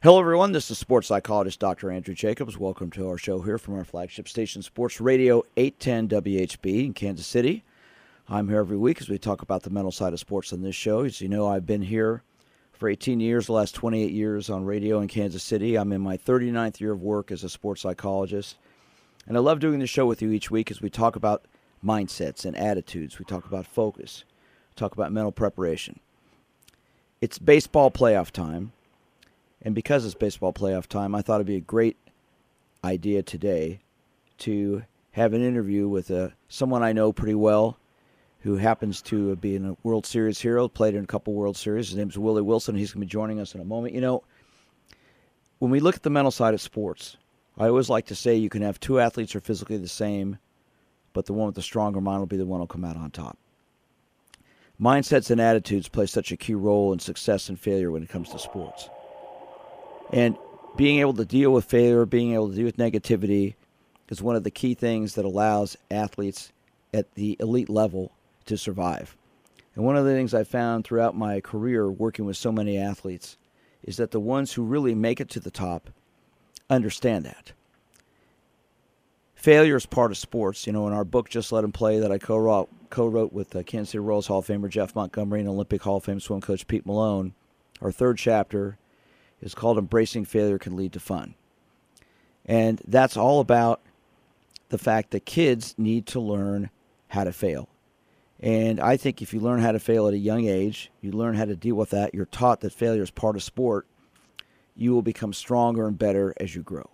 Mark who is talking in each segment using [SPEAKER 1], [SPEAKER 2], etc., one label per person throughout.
[SPEAKER 1] Hello, everyone. This is sports psychologist Dr. Andrew Jacobs. Welcome to our show here from our flagship station, Sports Radio 810 WHB in Kansas City. I'm here every week as we talk about the mental side of sports on this show. As you know, I've been here for 18 years, the last 28 years on radio in Kansas City. I'm in my 39th year of work as a sports psychologist. And I love doing the show with you each week as we talk about mindsets and attitudes. We talk about focus. We talk about mental preparation. It's baseball playoff time. And because it's baseball playoff time, I thought it'd be a great idea today to have an interview with someone I know pretty well who happens to be a World Series hero, played in a couple World Series. His name's Willie Wilson. He's going to be joining us in a moment. You know, when we look at the mental side of sports, I always like to say you can have two athletes who are physically the same, but the one with the stronger mind will be the one who will come out on top. Mindsets and attitudes play such a key role in success and failure when it comes to sports. And being able to deal with failure, being able to deal with negativity is one of the key things that allows athletes at the elite level to survive. And one of the things I found throughout my career working with so many athletes is that the ones who really make it to the top understand that. Failure is part of sports. You know, in our book, Just Let 'Em Play, that I co-wrote with Kansas City Royals Hall of Famer Jeff Montgomery and Olympic Hall of Fame swim coach Pete Malone, our third chapter is called Embracing Failure Can Lead to Fun. And that's all about the fact that kids need to learn how to fail. And I think if you learn how to fail at a young age, you learn how to deal with that, you're taught that failure is part of sport, you will become stronger and better as you grow.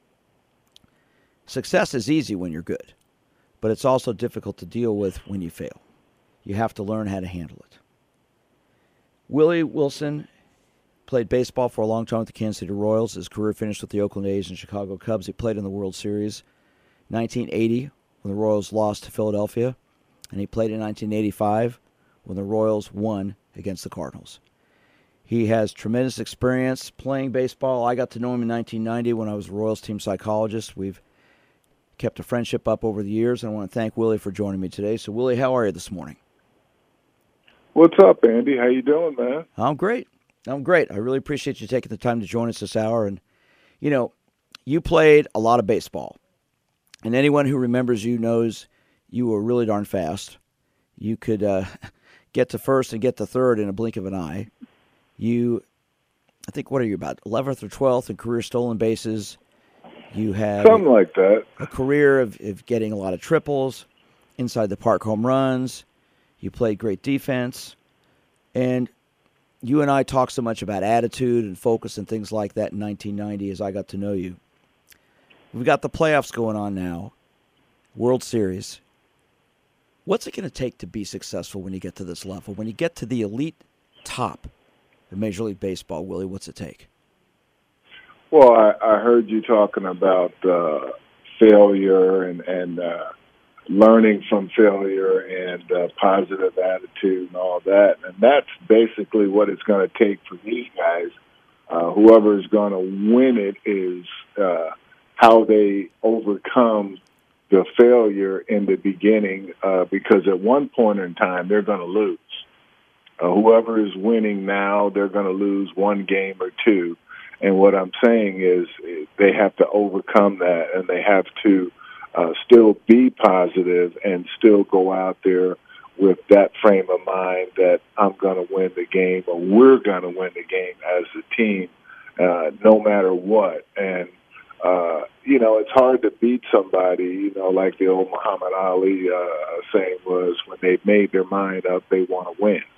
[SPEAKER 1] Success is easy when you're good, but it's also difficult to deal with when you fail. You have to learn how to handle it. Willie Wilson played baseball for a long time with the Kansas City Royals. His career finished with the Oakland A's and Chicago Cubs. He played in the World Series 1980 when the Royals lost to Philadelphia, and he played in 1985 when the Royals won against the Cardinals. He has tremendous experience playing baseball. I got to know him in 1990 when I was a Royals team psychologist. We've kept a friendship up over the years, and I want to thank Willie for joining me today. So, Willie, how are you this morning?
[SPEAKER 2] What's up, Andy? How you doing, man?
[SPEAKER 1] I'm great. I really appreciate you taking the time to join us this hour. And, you know, you played a lot of baseball. And anyone who remembers you knows you were really darn fast. You could get to first and get to third in a blink of an eye. I think, what are you, about 11th or 12th in career stolen bases? You had
[SPEAKER 2] something like that.
[SPEAKER 1] A career of getting a lot of triples, inside the park home runs. You played great defense. And you and I talked so much about attitude and focus and things like that in 1990 as I got to know you. We've got the playoffs going on now, World Series. What's it going to take to be successful when you get to this level? When you get to the elite top of Major League Baseball, Willie, what's it take?
[SPEAKER 2] Well, I heard you talking about failure and learning from failure and positive attitude and all that. And that's basically what it's going to take for these guys. Whoever is going to win it is how they overcome the failure in the beginning, because at one point in time, they're going to lose. Whoever is winning now, they're going to lose one game or two. And what I'm saying is they have to overcome that, and they have to still be positive and still go out there with that frame of mind that I'm going to win the game, or we're going to win the game as a team, no matter what. And, it's hard to beat somebody, like the old Muhammad Ali saying was, when they've made their mind up, they want to win.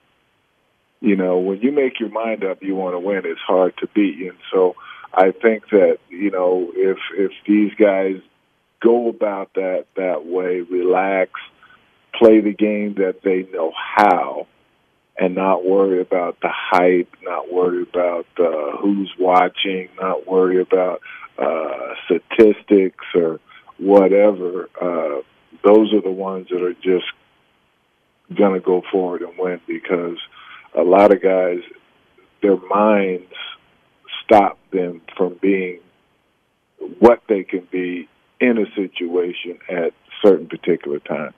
[SPEAKER 2] When you make your mind up, you want to win, it's hard to beat. And so I think that, if these guys go about that way, relax, play the game that they know how, and not worry about the hype, not worry about who's watching, not worry about statistics or whatever, those are the ones that are just going to go forward and win, because a lot of guys, their minds stop them from being what they can be in a situation at certain particular times.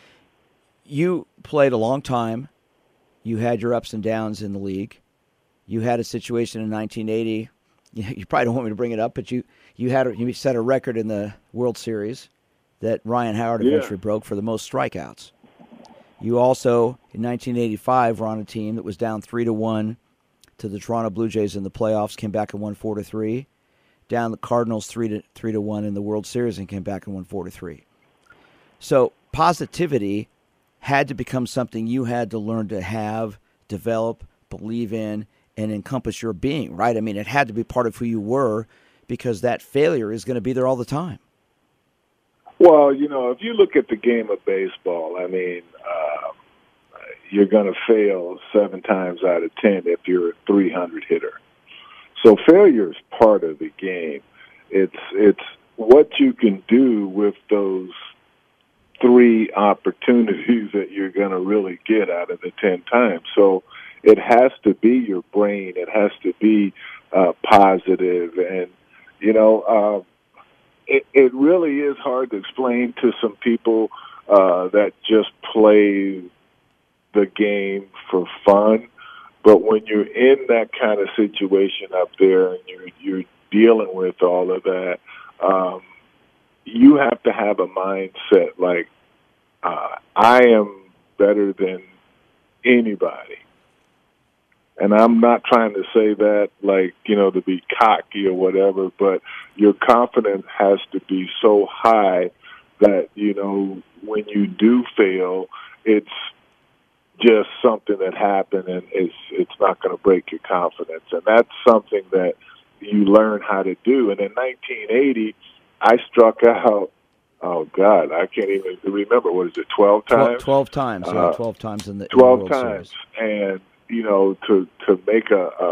[SPEAKER 1] You played a long time. You had your ups and downs in the league. You had a situation in 1980 you probably don't want me to bring it up, but you set a record in the World Series that Ryan Howard eventually broke for the most strikeouts. You also, in 1985, were on a team that was down 3-1 to the Toronto Blue Jays in the playoffs, came back and won 4-3. Down the Cardinals 3-1 in the World Series and came back and won 4-3. So positivity had to become something you had to learn to have, develop, believe in, and encompass your being, right? I mean, it had to be part of who you were because that failure is going to be there all the time.
[SPEAKER 2] Well, if you look at the game of baseball, I mean, you're going to fail 7 times out of 10 if you're a 300 hitter. So failure is part of the game. It's what you can do with those 3 opportunities that you're going to really get out of the 10 times. So it has to be your brain. It has to be positive. And, it really is hard to explain to some people that just play the game for fun. But when you're in that kind of situation up there and you're dealing with all of that, you have to have a mindset like, I am better than anybody. And I'm not trying to say that like, to be cocky or whatever, but your confidence has to be so high that, when you do fail, it's just something that happened and it's not going to break your confidence. And that's something that you learn how to do. And in 1980, I struck out, oh, God, I can't even remember. What is it, 12 times?
[SPEAKER 1] 12 times, 12 times in the
[SPEAKER 2] 12
[SPEAKER 1] World
[SPEAKER 2] times.
[SPEAKER 1] Series.
[SPEAKER 2] And, to make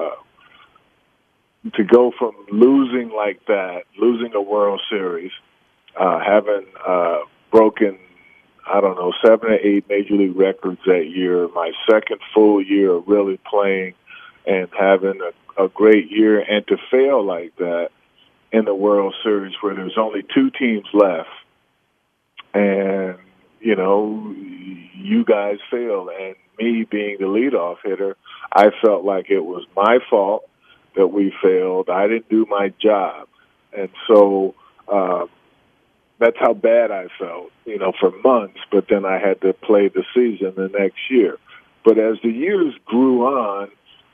[SPEAKER 2] to go from losing like that, losing a World Series, having broken, 7 or 8 Major League records that year, my second full year of really playing and having a great year, and to fail like that in the World Series where there's only 2 teams left, and, you guys failed, and me being the leadoff hitter, I felt like it was my fault that we failed. I didn't do my job. And so that's how bad I felt, for months. But then I had to play the season the next year. But as the years grew on,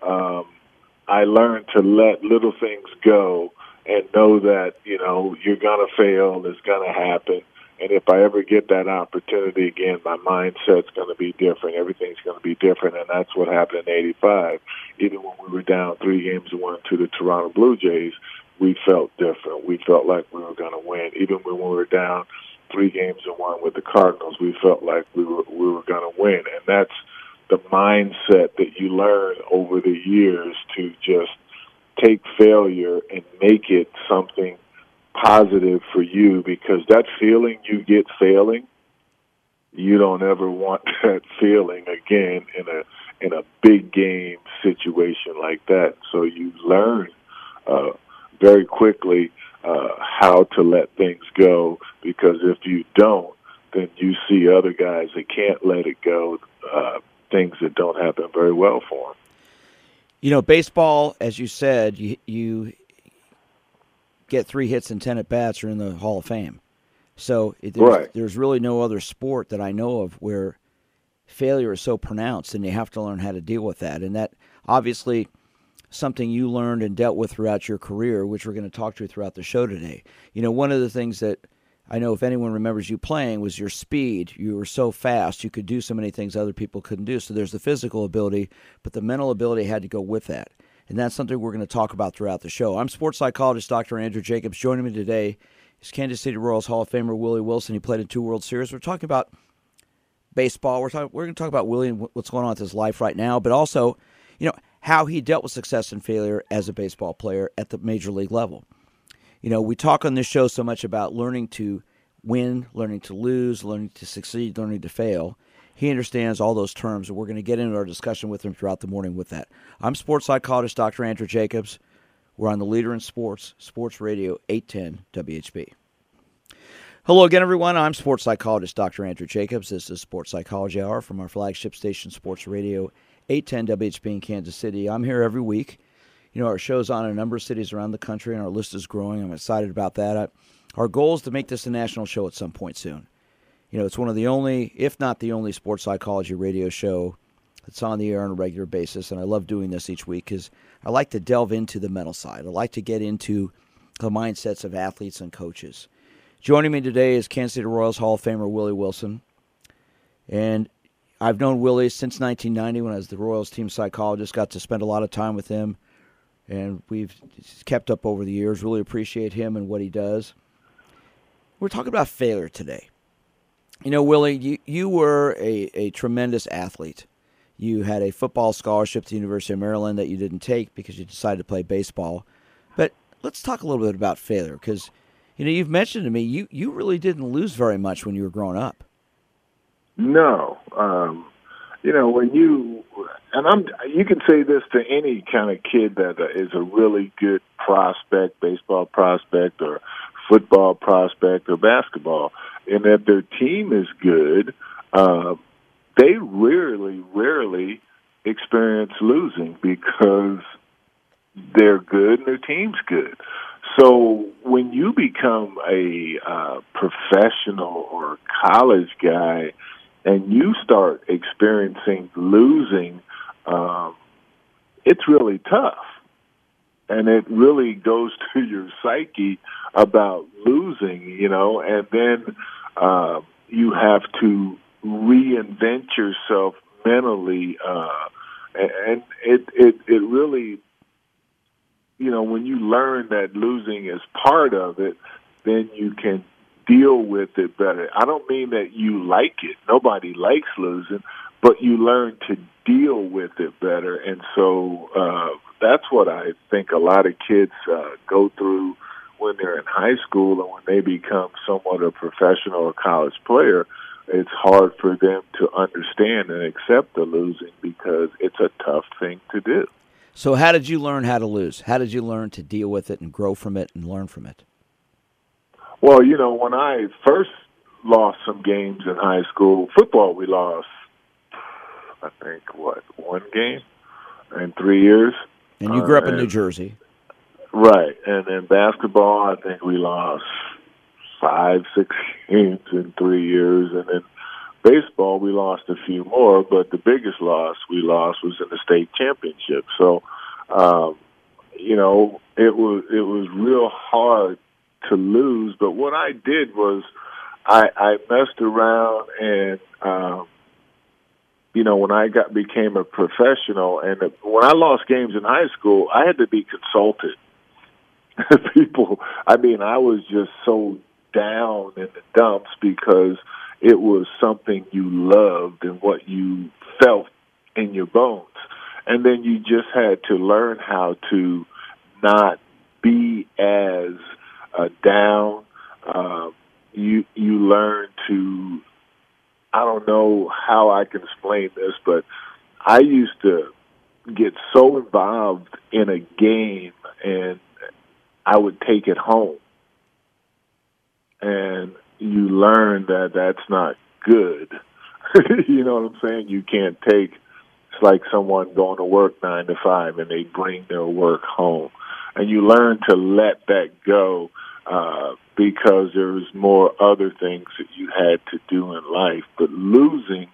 [SPEAKER 2] I learned to let little things go and know that, you're going to fail, it's going to happen. And if I ever get that opportunity again, my mindset's going to be different. Everything's going to be different, and that's what happened in '85. Even when we were down 3-1 to the Toronto Blue Jays, we felt different. We felt like we were going to win. Even when we were down 3-1 with the Cardinals, we felt like we were going to win. And that's the mindset that you learn over the years to just take failure and make it something positive for you, because that feeling you get failing, you don't ever want that feeling again in a big game situation like that. So you learn very quickly how to let things go, because if you don't, then you see other guys that can't let it go, things that don't happen very well for them.
[SPEAKER 1] Baseball, as you said, you get 3 hits and 10 at-bats are in the Hall of Fame. So there's really no other sport that I know of where failure is so pronounced, and you have to learn how to deal with that. And that obviously something you learned and dealt with throughout your career, which we're going to talk to throughout the show today. One of the things that I know if anyone remembers you playing was your speed. You were so fast. You could do so many things other people couldn't do. So there's the physical ability, but the mental ability had to go with that. And that's something we're going to talk about throughout the show. I'm sports psychologist Dr. Andrew Jacobs. Joining me today is Kansas City Royals Hall of Famer Willie Wilson. He played in 2 World Series. We're talking about baseball. We're going to talk about Willie and what's going on with his life right now, but also, how he dealt with success and failure as a baseball player at the major league level. We talk on this show so much about learning to win, learning to lose, learning to succeed, learning to fail. He understands all those terms, and we're going to get into our discussion with him throughout the morning with that. I'm sports psychologist Dr. Andrew Jacobs. We're on the Leader in Sports, Sports Radio 810 WHB. Hello again, everyone. I'm sports psychologist Dr. Andrew Jacobs. This is Sports Psychology Hour from our flagship station, Sports Radio 810 WHB in Kansas City. I'm here every week. Our show's on in a number of cities around the country, and our list is growing. I'm excited about that. Our goal is to make this a national show at some point soon. It's one of the only, if not the only, sports psychology radio show that's on the air on a regular basis, and I love doing this each week because I like to delve into the mental side. I like to get into the mindsets of athletes and coaches. Joining me today is Kansas City Royals Hall of Famer Willie Wilson, and I've known Willie since 1990 when I was the Royals team psychologist, got to spend a lot of time with him, and we've kept up over the years. Really appreciate him and what he does. We're talking about failure today. Willie, you were a tremendous athlete. You had a football scholarship to the University of Maryland that you didn't take because you decided to play baseball. But let's talk a little bit about failure because, you've mentioned to me you really didn't lose very much when you were growing up.
[SPEAKER 2] No. When you can say this to any kind of kid that is a really good prospect, baseball prospect or football prospect or basketball, and if their team is good, they rarely experience losing because they're good and their team's good. So when you become a professional or college guy and you start experiencing losing, it's really tough. And it really goes to your psyche about losing, and then you have to reinvent yourself mentally, and it really, when you learn that losing is part of it, then you can deal with it better. I don't mean that you like it. Nobody likes losing, but you learn to deal with it better. And so that's what I think a lot of kids go through when they're in high school and when they become somewhat a professional or college player. It's hard for them to understand and accept the losing because it's a tough thing to do.
[SPEAKER 1] So how did you learn how to lose? How did you learn to deal with it and grow from it and learn from it?
[SPEAKER 2] Well, when I first lost some games in high school, football we lost, I think, one game in 3 years.
[SPEAKER 1] And you grew up in New Jersey.
[SPEAKER 2] Right. And then basketball, I think we lost 5-6 games in 3 years. And then baseball, we lost a few more, but the biggest loss we lost was in the state championship. So, it was real hard to lose. But what I did was I messed around and, when I became a professional and when I lost games in high school, I had to be consulted. I was just so down in the dumps because it was something you loved and what you felt in your bones. And then you just had to learn how to not be as down. You learn to, I don't know how I can explain this, but I used to get so involved in a game and I would take it home. And you learn that that's not good. You know what I'm saying? You can't it's like someone going to work 9 to 5 and they bring their work home. And you learn to let that go because there's more other things that you had to do in life. But losing,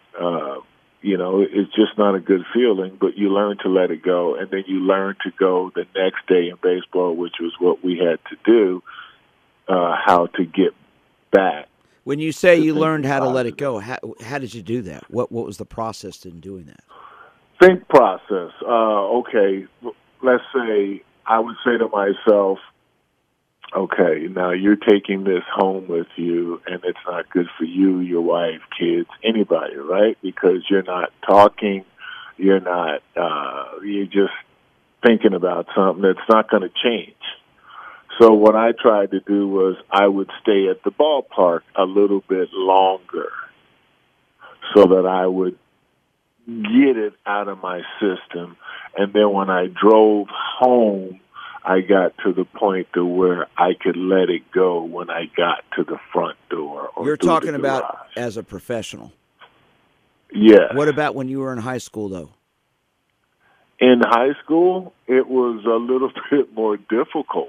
[SPEAKER 2] is just not a good feeling, but you learn to let it go. And then you learn to go the next day in baseball, which was what we had to do, how to get back.
[SPEAKER 1] When you say you learned how to let it go, how did you do that? What was the process in doing that?
[SPEAKER 2] Think process. Okay, let's say I would say to myself, okay, now you're taking this home with you, and it's not good for you, your wife, kids, anybody, right? Because you're not talking, you're just thinking about something that's not going to change. So what I tried to do was I would stay at the ballpark a little bit longer so that I would get it out of my system. And then when I drove home, I got to the point to where I could let it go when I got to the front door.
[SPEAKER 1] You're talking about as a professional.
[SPEAKER 2] Yeah.
[SPEAKER 1] What about when you were in high school, though?
[SPEAKER 2] In high school, it was a little bit more difficult.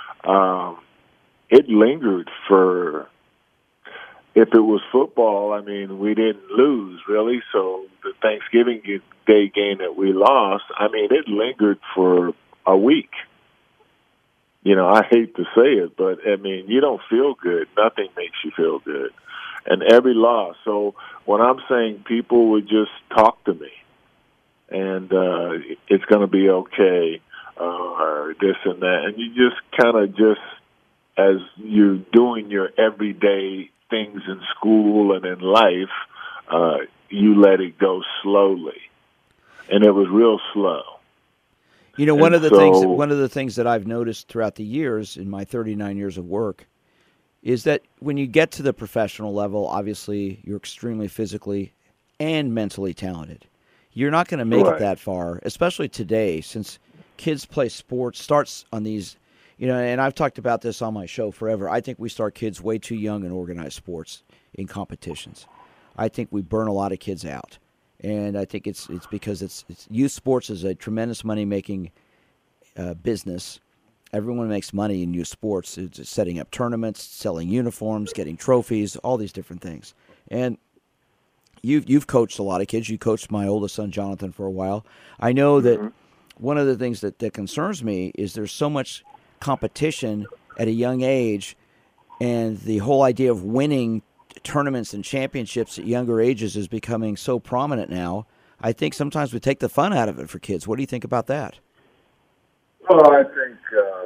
[SPEAKER 2] It lingered for, if it was football, I mean, we didn't lose, really. So the Thanksgiving Day game that we lost, I mean, it lingered for a week. You know, I hate to say it, but, I mean, you don't feel good. Nothing makes you feel good. And every loss. So when I'm saying people would just talk to me, and it's going to be okay, or this and that. And you just kind of just, as you're doing your everyday things in school and in life, you let it go slowly. And it was real slow.
[SPEAKER 1] You know, one of the things that I've noticed throughout the years in my 39 years of work is that when you get to the professional level, obviously you're extremely physically and mentally talented. You're not going to make it that far, especially today, since kids play sports, starts on these, you know, and I've talked about this on my show forever. I think we start kids way too young in organized sports in competitions. I think we burn a lot of kids out. And I think it's because it's youth sports is a tremendous money-making business. Everyone makes money in youth sports. It's setting up tournaments, selling uniforms, getting trophies, all these different things. And you've coached a lot of kids. You coached my oldest son, Jonathan, for a while. I know that one of the things that concerns me is there's so much competition at a young age, and the whole idea of winning tournaments and championships at younger ages is becoming so prominent now. I think sometimes we take the fun out of it for kids. What do you think about that?
[SPEAKER 2] Well, I think,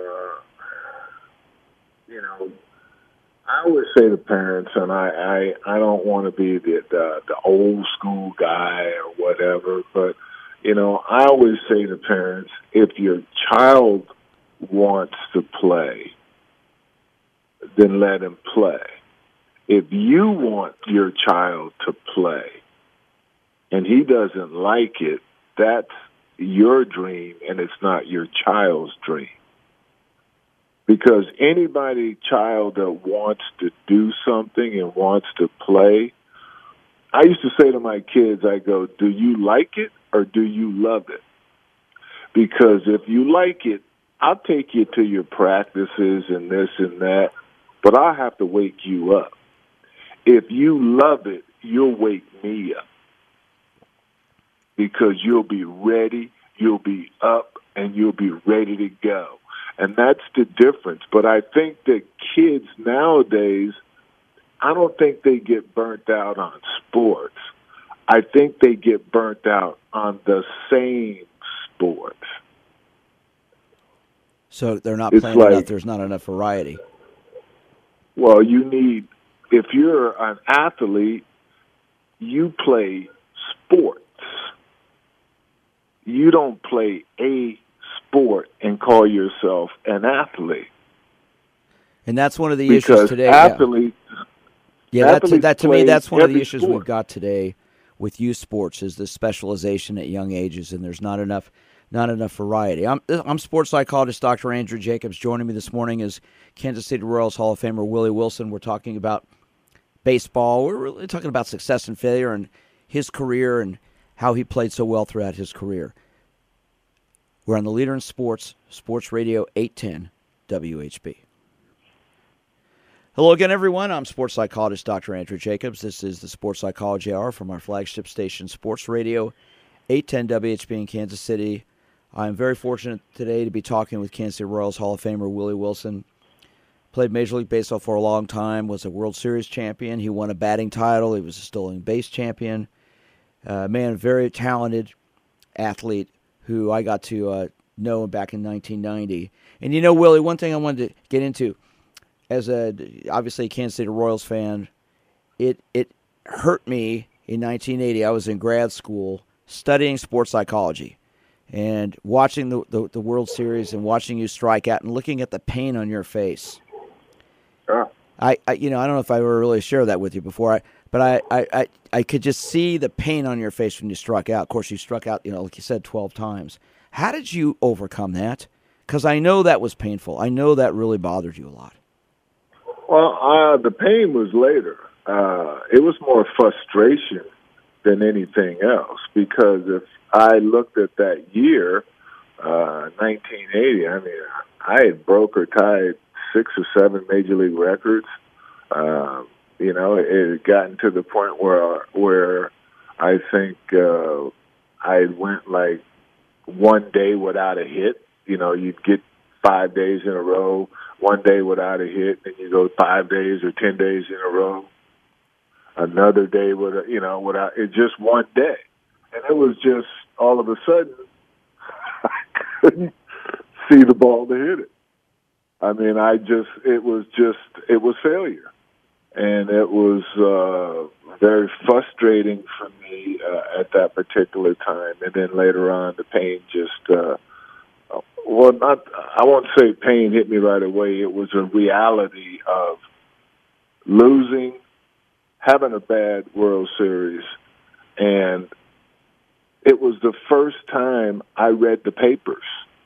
[SPEAKER 2] you know, I always say to parents, and I don't want to be the old school guy or whatever, but, you know, I always say to parents, if your child wants to play, then let him play. If you want your child to play and he doesn't like it, that's your dream and it's not your child's dream. Because child that wants to do something and wants to play, I used to say to my kids, I go, do you like it or do you love it? Because if you like it, I'll take you to your practices and this and that, but I'll have to wake you up. If you love it, you'll wake me up because you'll be ready, you'll be up, and you'll be ready to go. And that's the difference. But I think that kids nowadays, I don't think they get burnt out on sports. I think they get burnt out on the same sports.
[SPEAKER 1] So they're not playing enough. There's not enough variety.
[SPEAKER 2] Well, if you're an athlete, you play sports. You don't play a sport and call yourself an athlete.
[SPEAKER 1] And that's one of the issues today.
[SPEAKER 2] Athletes,
[SPEAKER 1] that to me, that's one of the issues
[SPEAKER 2] sport.
[SPEAKER 1] We've got today with youth sports is the specialization at young ages, and there's not enough variety. I'm sports psychologist Dr. Andrew Jacobs. Joining me this morning is Kansas City Royals Hall of Famer Willie Wilson. We're talking about baseball. We're really talking about success and failure and his career and how he played so well throughout his career. We're on the Leader in Sports, Sports Radio 810 WHB. Hello again, everyone. I'm sports psychologist Dr. Andrew Jacobs. This is the Sports Psychology Hour from our flagship station, Sports Radio 810 WHB in Kansas City. I'm very fortunate today to be talking with Kansas City Royals Hall of Famer Willie Wilson. Played Major League Baseball for a long time, was a World Series champion. He won a batting title. He was a stolen base champion. Very talented athlete who I got to know back in 1990. And you know, Willie, one thing I wanted to get into, as obviously a Kansas City Royals fan, it hurt me in 1980. I was in grad school studying sports psychology and watching the World Series and watching you strike out and looking at the pain on your face.
[SPEAKER 2] Sure.
[SPEAKER 1] I don't know if I ever really shared that with you before, but I could just see the pain on your face when you struck out. Of course, you struck out, like you said, 12 times. How did you overcome that? Because I know that was painful. I know that really bothered you a lot.
[SPEAKER 2] Well, the pain was later. It was more frustration than anything else, because I looked at that year, 1980. I mean, I had broke or tied 6 or 7 major league records. It had gotten to the point where I think I went like one day without a hit. You'd get 5 days in a row, one day without a hit, and you go 5 days or 10 days in a row. Another day without it, just one day, and it was just all of a sudden I couldn't see the ball to hit it. I mean, it was failure. And it was very frustrating for me at that particular time. And then later on, the pain I won't say pain hit me right away. It was a reality of losing, having a bad World Series. And it was the first time I read the papers.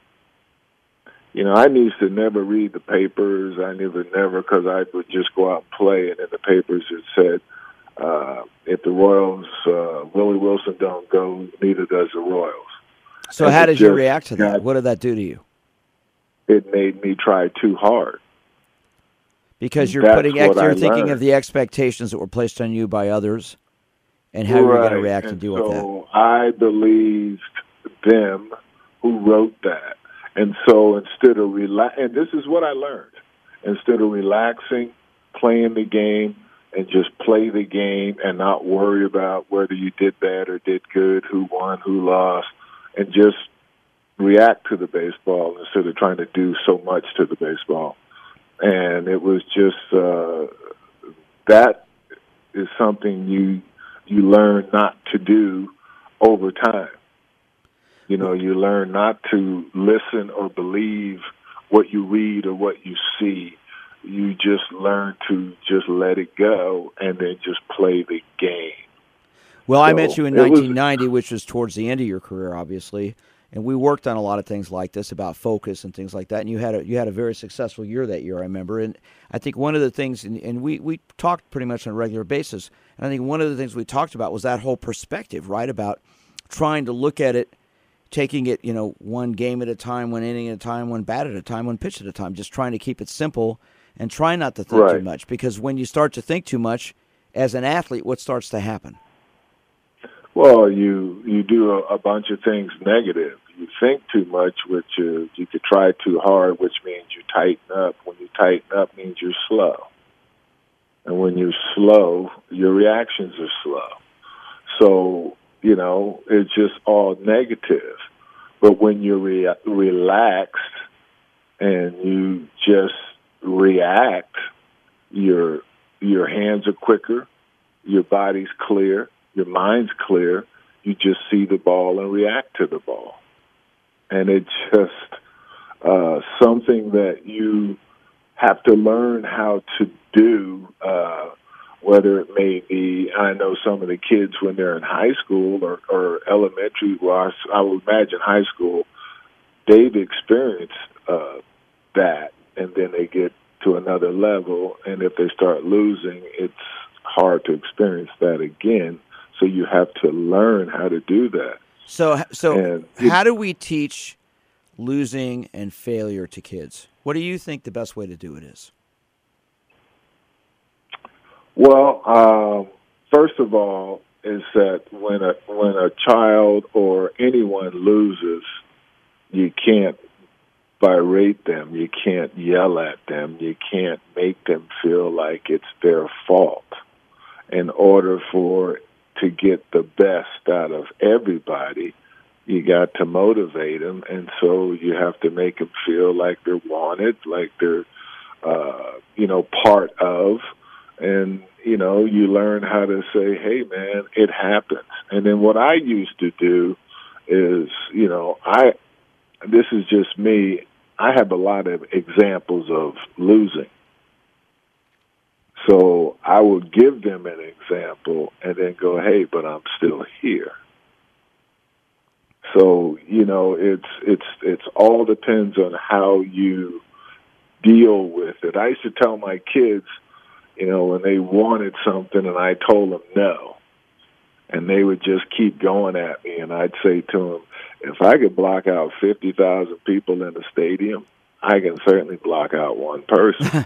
[SPEAKER 2] I used to never read the papers. I never, because I would just go out and play, and in the papers it said, if the Royals, Willie Wilson don't go, neither does the Royals.
[SPEAKER 1] So how did you react to that? What did that do to you?
[SPEAKER 2] It made me try too hard.
[SPEAKER 1] Because you're thinking of the expectations that were placed on you by others and how you're going to react and deal with that.
[SPEAKER 2] So I believed them who wrote that. And so instead of and this is what I learned, instead of relaxing, playing the game, and just play the game and not worry about whether you did bad or did good, who won, who lost, and just react to the baseball instead of trying to do so much to the baseball. And it was just that is something you learn not to do over time. You learn not to listen or believe what you read or what you see. You just learn to just let it go and then just play the game.
[SPEAKER 1] Well, I met you in 1990, which was towards the end of your career, obviously, and we worked on a lot of things like this about focus and things like that. And you had a very successful year that year, I remember. And I think one of the things, and we talked pretty much on a regular basis, and I think one of the things we talked about was that whole perspective, right, about trying to look at it, taking it, one game at a time, one inning at a time, one bat at a time, one pitch at a time, just trying to keep it simple and try not to think too much. Because when you start to think too much, as an athlete, what starts to happen?
[SPEAKER 2] Well, you do a bunch of things negative. You think too much, which is you could try too hard, which means you tighten up. When you tighten up, means you're slow. And when you're slow, your reactions are slow. So, it's just all negative. But when you're relaxed and you just react, your hands are quicker, your body's clear, your mind's clear. You just see the ball and react to the ball. And it's just something that you have to learn how to do, whether it may be, I know some of the kids when they're in high school or elementary, well, I would imagine high school, they've experienced that, and then they get to another level, and if they start losing, it's hard to experience that again. So you have to learn how to do that.
[SPEAKER 1] So how do we teach losing and failure to kids? What do you think the best way to do it is?
[SPEAKER 2] Well, first of all, is that when a child or anyone loses, you can't berate them, you can't yell at them, you can't make them feel like it's their fault. In order to get the best out of everybody, you got to motivate them, and so you have to make them feel like they're wanted, like they're, part of, and, you learn how to say, hey, man, it happens. And then what I used to do is, this is just me, I have a lot of examples of losing. So I would give them an example and then go, hey, but I'm still here. So, it's all depends on how you deal with it. I used to tell my kids, when they wanted something and I told them no. and they would just keep going at me. And I'd say to them, if I could block out 50,000 people in the stadium, I can certainly block out one person.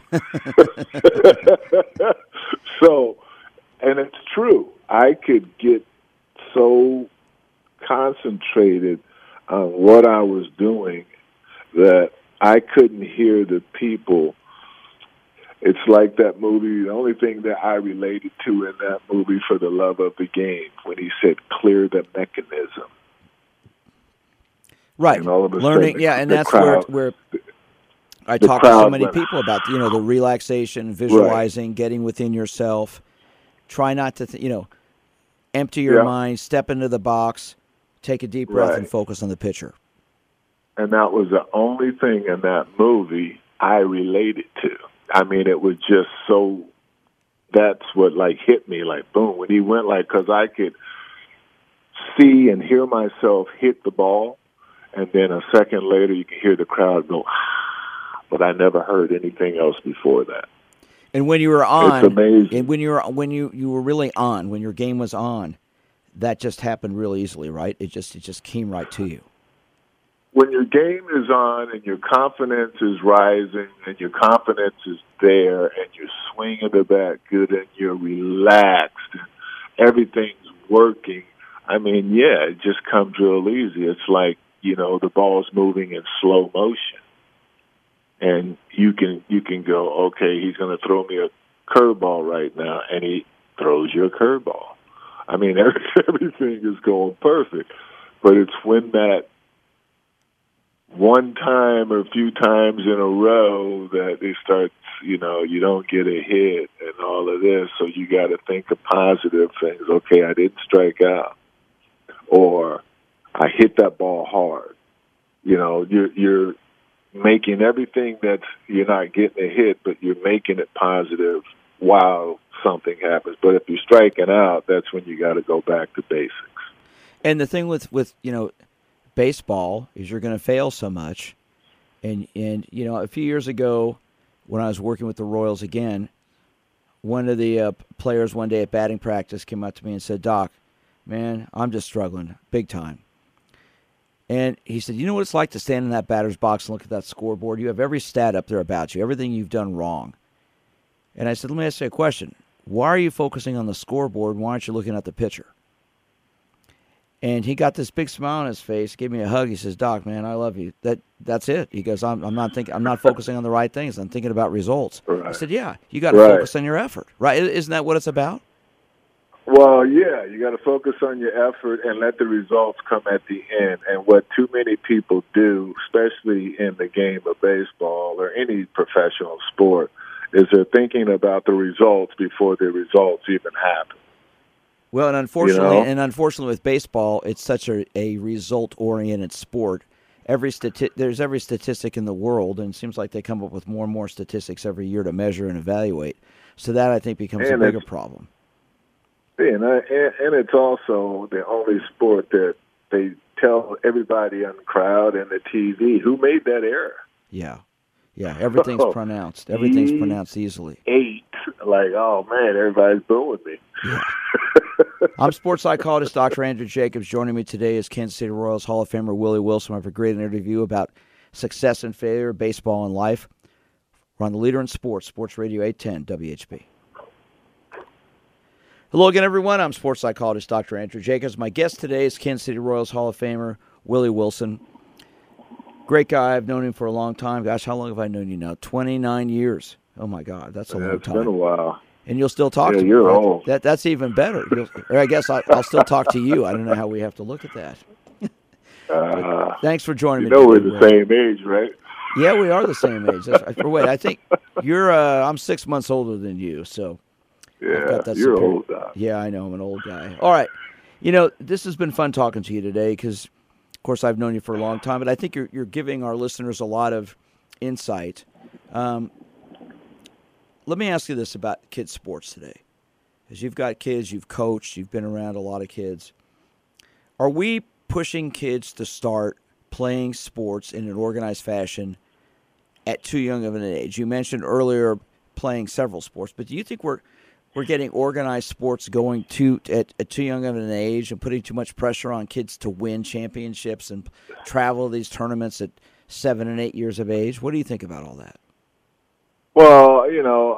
[SPEAKER 2] So, and it's true. I could get so concentrated on what I was doing that I couldn't hear the people. It's like that movie, the only thing that I related to in that movie, For the Love of the Game, when he said, clear the mechanism.
[SPEAKER 1] Right.
[SPEAKER 2] And all of a
[SPEAKER 1] Learning,
[SPEAKER 2] sudden,
[SPEAKER 1] yeah, and that's
[SPEAKER 2] crowd,
[SPEAKER 1] where I talk to so many people about, the relaxation, visualizing, right, getting within yourself. Try not to, empty your mind, step into the box, take a deep breath, and focus on the pitcher. And
[SPEAKER 2] that was the only thing in that movie I related to. I mean, it was just so, that's what, hit me, boom. When he went, because I could see and hear myself hit the ball, and then a second later you can hear the crowd go, but I never heard anything else before that.
[SPEAKER 1] And when you were on,
[SPEAKER 2] it's amazing.
[SPEAKER 1] And when you were really on, when your game was on, that just happened real easily, right? It just came right to you.
[SPEAKER 2] When your game is on and your confidence is rising and your confidence is there and you're swinging the bat good and you're relaxed and everything's working, I mean, it just comes real easy. It's like, the ball's moving in slow motion. And you can go, okay, he's going to throw me a curveball right now, and he throws you a curveball. I mean, everything is going perfect. But it's when that one time or a few times in a row that they start, you don't get a hit and all of this, so you got to think of positive things. Okay, I didn't strike out, or I hit that ball hard. You're making everything that's, you're not getting a hit, but you're making it positive while something happens. But if you're striking out, that's when you got to go back to basics.
[SPEAKER 1] And the thing with baseball is you're going to fail so much. And a few years ago when I was working with the Royals again, one of the players one day at batting practice came up to me and said, "Doc, man, I'm just struggling big time." And he said, "You know what it's like to stand in that batter's box and look at that scoreboard? You have every stat up there about you, everything you've done wrong." And I said, "Let me ask you a question. Why are you focusing on the scoreboard? Why aren't you looking at the pitcher?" And he got this big smile on his face, gave me a hug. He says, "Doc, man, I love you. That's it." He goes, I'm not focusing on the right things. I'm thinking about results." Right. I said, "Yeah, you got to focus on your effort, right? Isn't that what it's about?"
[SPEAKER 2] Well, yeah, you got to focus on your effort and let the results come at the end. And what too many people do, especially in the game of baseball or any professional sport, is they're thinking about the results before the results even happen.
[SPEAKER 1] Well, and unfortunately with baseball, it's such a result-oriented sport. There's every statistic in the world, and it seems like they come up with more and more statistics every year to measure and evaluate. So that, I think, becomes a bigger problem.
[SPEAKER 2] And it's also the only sport that they tell everybody on the crowd and the TV who made that error.
[SPEAKER 1] Yeah, everything's pronounced. Everything's pronounced easily.
[SPEAKER 2] 8, oh man, everybody's booing me.
[SPEAKER 1] Yeah. I'm sports psychologist Dr. Andrew Jacobs. Joining me today is Kansas City Royals Hall of Famer Willie Wilson. We have a great interview about success and failure, baseball and life. We're on the Leader in Sports, Sports Radio 810 WHB. Hello again, everyone. I'm sports psychologist Dr. Andrew Jacobs. My guest today is Kansas City Royals Hall of Famer Willie Wilson. Great guy. I've known him for a long time. Gosh, how long have I known you now? 29 years. Oh, my God. That's a long time.
[SPEAKER 2] It's been a while.
[SPEAKER 1] And you'll still talk to me.
[SPEAKER 2] You're old.
[SPEAKER 1] That's even better. Or I guess I'll still talk to you. I don't know how we have to look at that. Thanks for joining me.
[SPEAKER 2] We're the same age, right?
[SPEAKER 1] Yeah, we are the same age. Wait, I think you're. I'm 6 months older than you, so.
[SPEAKER 2] Yeah, you're old.
[SPEAKER 1] Yeah, I know. I'm an old guy. All right. This has been fun talking to you today because, of course, I've known you for a long time, but I think you're giving our listeners a lot of insight. Let me ask you this about kids' sports today. As you've got kids, you've coached, you've been around a lot of kids. Are we pushing kids to start playing sports in an organized fashion at too young of an age? You mentioned earlier playing several sports, but do you think we're we're getting organized sports going at too young of an age and putting too much pressure on kids to win championships and travel these tournaments at 7 and 8 years of age. What do you think about all that?
[SPEAKER 2] Well,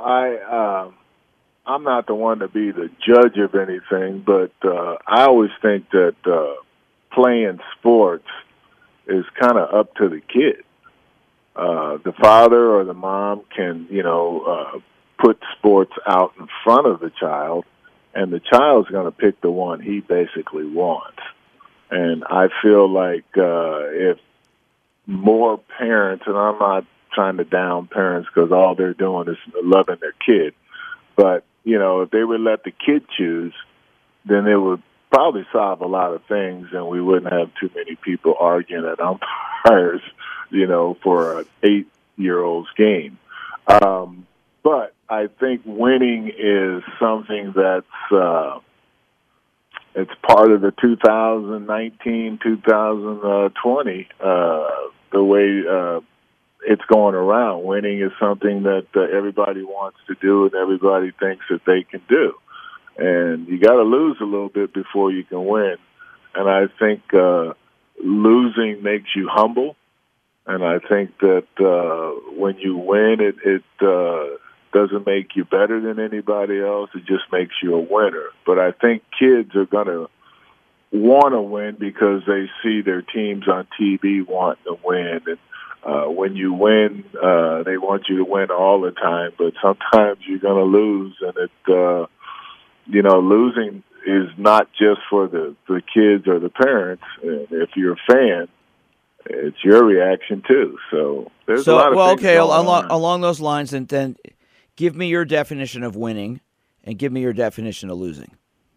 [SPEAKER 2] I'm not the one to be the judge of anything, but I always think that playing sports is kind of up to the kid. The father or the mom can, put sports out in front of the child, and the child's going to pick the one he basically wants. And I feel like if more parents, and I'm not trying to down parents because all they're doing is loving their kid, but, if they would let the kid choose, then it would probably solve a lot of things, and we wouldn't have too many people arguing at umpires, for an 8-year-old's game. But I think winning is something that's it's part of the 2019, 2020, the way it's going around. Winning is something that everybody wants to do and everybody thinks that they can do. And you got to lose a little bit before you can win. And I think losing makes you humble. And I think that when you win, it doesn't make you better than anybody else. It just makes you a winner. But I think kids are going to want to win because they see their teams on TV wanting to win. And when you win, they want you to win all the time. But sometimes you're going to lose, and losing is not just for the kids or the parents. And if you're a fan, it's your reaction too. So there's a lot of things going on.
[SPEAKER 1] Along those lines, and then give me your definition of winning, and give me your definition of losing.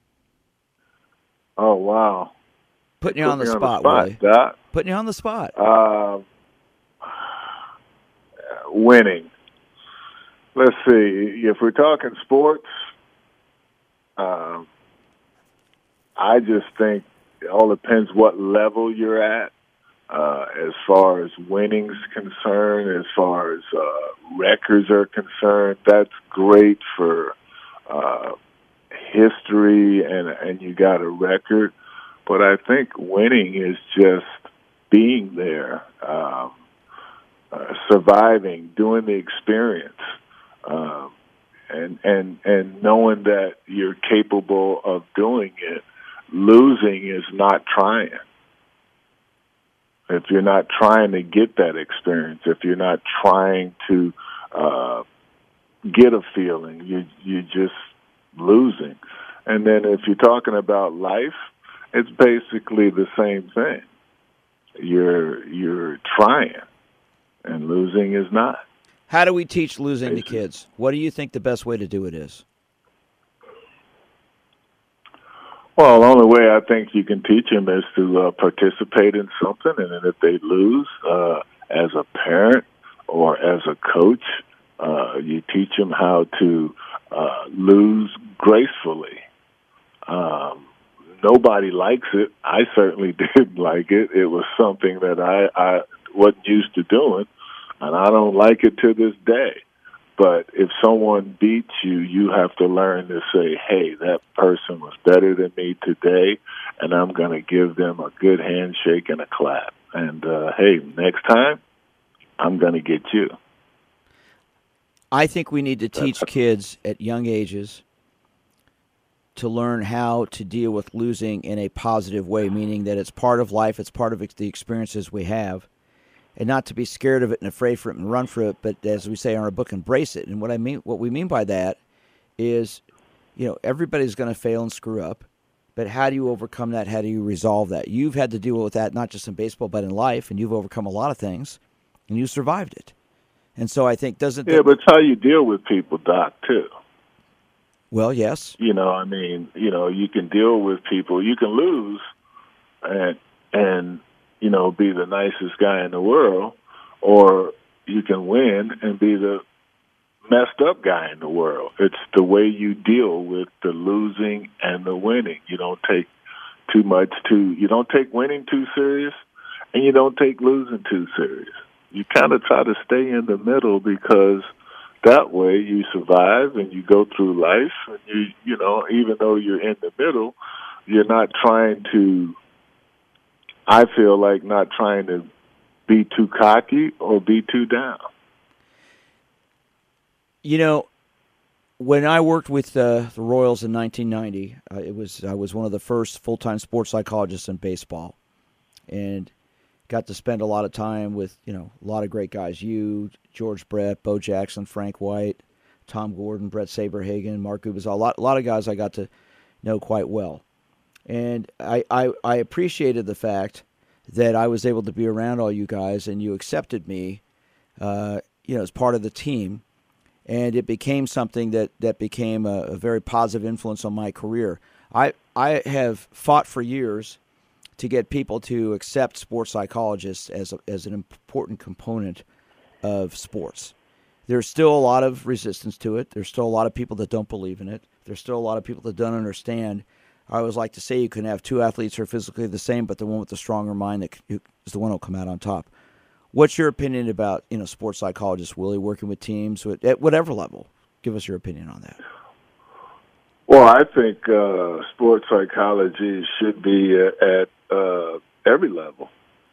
[SPEAKER 2] Oh wow!
[SPEAKER 1] Putting you on the spot, Willie. Putting you on the spot.
[SPEAKER 2] Winning. Let's see. If we're talking sports, I just think it all depends what level you're at. As far as winning's concerned, as far as records are concerned, that's great for history, and you got a record. But I think winning is just being there, surviving, doing the experience, and knowing that you're capable of doing it. Losing is not trying. If you're not trying to get that experience, if you're not trying to get a feeling, you're just losing. And then if you're talking about life, it's basically the same thing. You're trying, and losing is not.
[SPEAKER 1] How do we teach losing to kids? What do you think the best way to do it is?
[SPEAKER 2] Well, the only way I think you can teach them is to participate in something, and then if they lose, as a parent or as a coach, you teach them how to lose gracefully. Nobody likes it. I certainly didn't like it. It was something that I wasn't used to doing, and I don't like it to this day. But if someone beats you, you have to learn to say, hey, that person was better than me today, and I'm going to give them a good handshake and a clap. And, hey, next time, I'm going to get you.
[SPEAKER 1] I think we need to teach kids at young ages to learn how to deal with losing in a positive way, meaning that it's part of life, it's part of the experiences we have. And not to be scared of it and afraid for it and run for it, but as we say in our book, embrace it. And what we mean by that is, everybody's going to fail and screw up, but how do you overcome that? How do you resolve that? You've had to deal with that not just in baseball but in life, and you've overcome a lot of things, and you survived it. And so I think
[SPEAKER 2] but it's how you deal with people, Doc, too.
[SPEAKER 1] Well, yes.
[SPEAKER 2] You can deal with people. You can lose, and be the nicest guy in the world, or you can win and be the messed up guy in the world. It's the way you deal with the losing and the winning. You don't take you don't take winning too serious, and you don't take losing too serious. You kind of try to stay in the middle because that way you survive and you go through life, and you know, even though you're in the middle, you're not trying to, I feel like, not trying to be too cocky or be too down.
[SPEAKER 1] You know, when I worked with the Royals in 1990, I was one of the first full-time sports psychologists in baseball, and got to spend a lot of time with, you know, a lot of great guys. You, George Brett, Bo Jackson, Frank White, Tom Gordon, Brett Saberhagen, Mark Gubicza, a lot of guys I got to know quite well. And I appreciated the fact that I was able to be around all you guys, and you accepted me, you know, as part of the team. And it became something that became a very positive influence on my career. I have fought for years to get people to accept sports psychologists as an important component of sports. There's still a lot of resistance to it. There's still a lot of people that don't believe in it. There's still a lot of people that don't understand. I always like to say you can have two athletes who are physically the same, but the one with the stronger mind that is the one who will come out on top. What's your opinion about, you know, sports psychologists, Willie, working with teams at whatever level? Give us your opinion on that.
[SPEAKER 2] Well, I think sports psychology should be at every level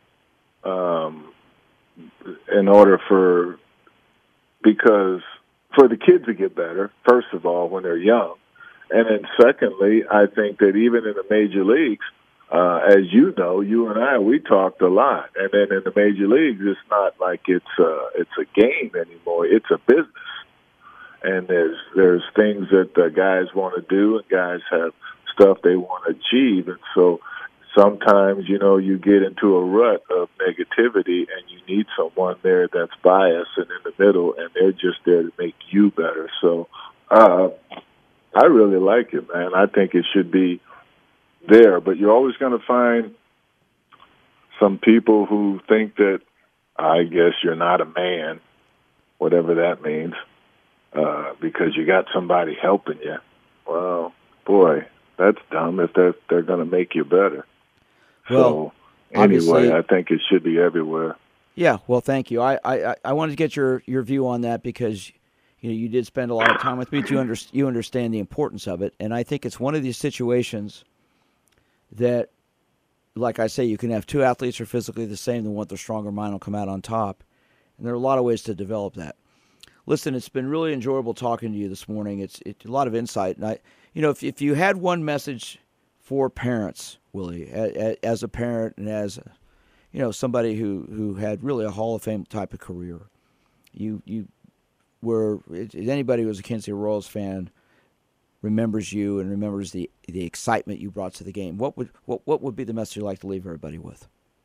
[SPEAKER 2] because for the kids to get better, first of all, when they're young. And then secondly, I think that even in the major leagues, as you know, you and I, we talked a lot. And then in the major leagues, it's not like it's a game anymore. It's a business. And there's things that the guys want to do, and guys have stuff they want to achieve. And so sometimes, you know, you get into a rut of negativity, and you need someone there that's biased and in the middle, and they're just there to make you better. So I really like it, man. I think it should be there, but you're always going to find some people who think that, I guess, you're not a man, whatever that means, because you got somebody helping you. Well, boy, that's dumb if they're going to make you better.
[SPEAKER 1] Well,
[SPEAKER 2] so anyway, I think it should be everywhere.
[SPEAKER 1] Yeah, well, thank you. I wanted to get your view on that because, you know, you did spend a lot of time with me. You understand the importance of it, and I think it's one of these situations that, like I say, you can have two athletes who are physically the same, the one with the stronger mind will come out on top. And there are a lot of ways to develop that. Listen, it's been really enjoyable talking to you this morning. It's a lot of insight. And if you had one message for parents, Willie, as a parent and as somebody who had really a Hall of Fame type of career, anybody who was a Kansas City Royals fan remembers you and remembers the excitement you brought to the game. What would be the message you'd like to leave everybody with?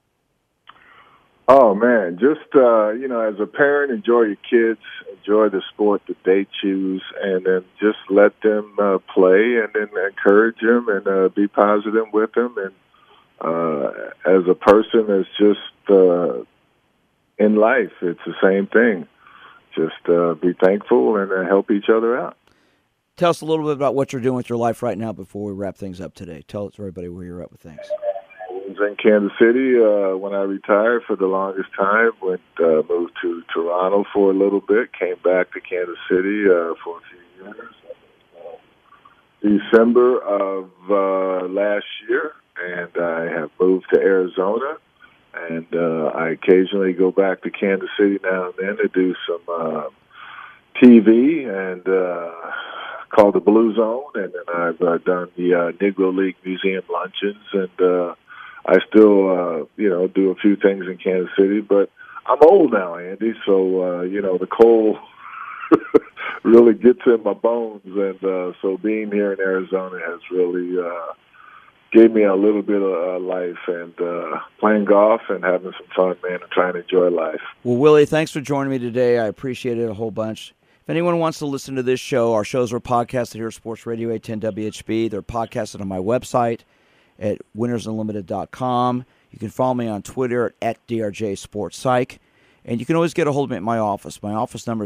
[SPEAKER 2] Oh, man, just, as a parent, enjoy your kids, enjoy the sport that they choose, and then just let them play and then encourage them and be positive with them. And as a person, it's just in life, it's the same thing. Just be thankful and help each other out.
[SPEAKER 1] Tell us a little bit about what you're doing with your life right now before we wrap things up today. Tell everybody where you're at with things.
[SPEAKER 2] I was in Kansas City when I retired for the longest time. Moved to Toronto for a little bit. Came back to Kansas City for a few years. December of last year, and I have moved to Arizona. And I occasionally go back to Kansas City now and then to do some TV and called the Blue Zone, and then I've done the Negro League Museum luncheons, and I still, do a few things in Kansas City, but I'm old now, Andy, so, the cold really gets in my bones, and so being here in Arizona has really gave me a little bit of life, and playing golf and having some fun, man, and trying to enjoy life.
[SPEAKER 1] Well, Willie, thanks for joining me today. I appreciate it a whole bunch. If anyone wants to listen to this show, our shows are podcasted here at Sports Radio 810 WHB. They're podcasted on my website at winnersunlimited.com. You can follow me on Twitter at DRJ Sports Psych. And you can always get a hold of me at my office. My office number is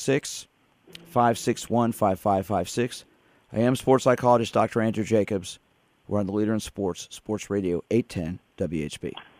[SPEAKER 1] 816-561-5556. I am sports psychologist Dr. Andrew Jacobs. We're on the Leader in Sports, Sports Radio 810 WHB.